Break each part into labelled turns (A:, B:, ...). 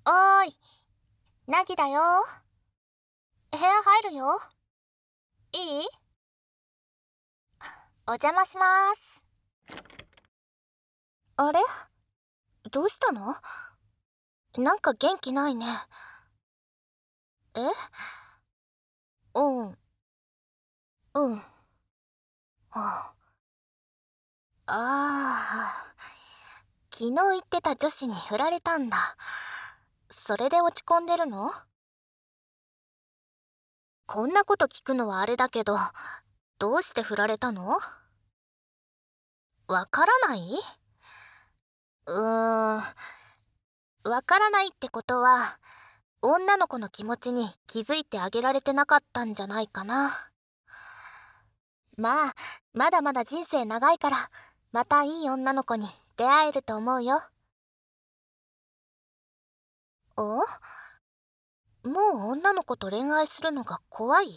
A: おーい、なぎだよ。部屋入るよ。いい？お邪魔します。あれ？どうしたの？なんか元気ないね。え？うん、うん。ああー、昨日言ってた女子に振られたんだ。それで落ち込んでるの？こんなこと聞くのはあれだけど、どうして振られたの？わからない？わからないってことは、女の子の気持ちに気づいてあげられてなかったんじゃないかな。まあ、まだまだ人生長いから、またいい女の子に出会えると思うよ。お？もう女の子と恋愛するのが怖い？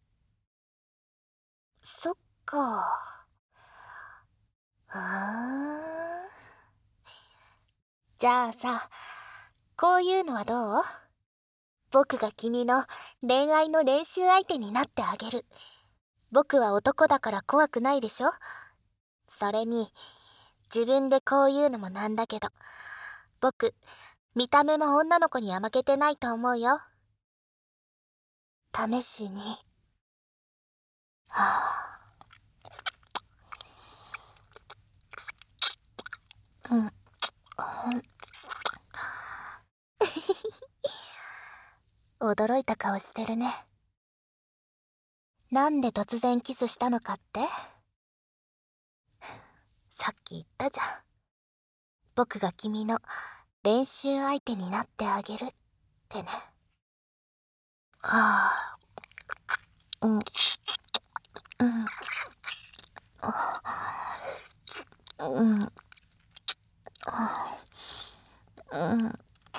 A: そっか。ふーん。じゃあさ、こういうのはどう？僕が君の恋愛の練習相手になってあげる。僕は男だから怖くないでしょ？それに、自分でこう言うのもなんだけど、僕、見た目も女の子には負けてないと思うよ。試しに。はあ、うん。驚いた顔してるね。なんで突然キスしたのかって？さっき言ったじゃん。僕が君の練習相手になってあげるってね。はあ、うん、うん、うん、うん、うん、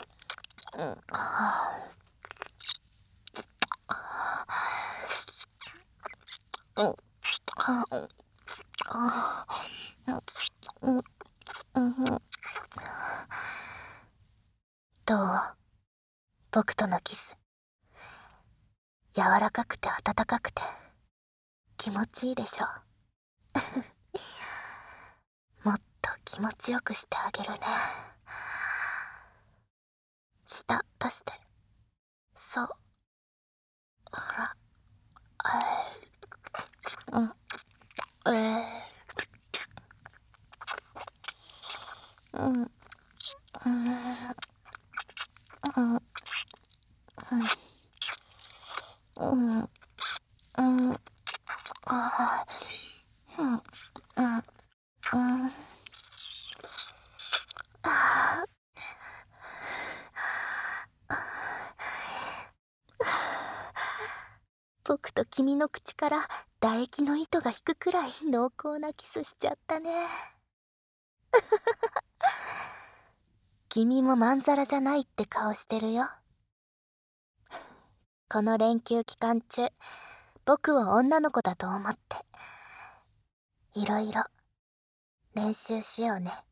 A: うん、どう？僕とのキス。柔らかくて温かくて気持ちいいでしょ？もっと気持ちよくしてあげるね。舌出して。そう。ほら。うん。うん。うん。うん。うん。うん。あー、うん。うん。うん。僕と君の口から唾液の糸が引くくらい濃厚なキスしちゃったね。君もまんざらじゃないって顔してるよ。この連休期間中、僕を女の子だと思って、いろいろ練習しようね。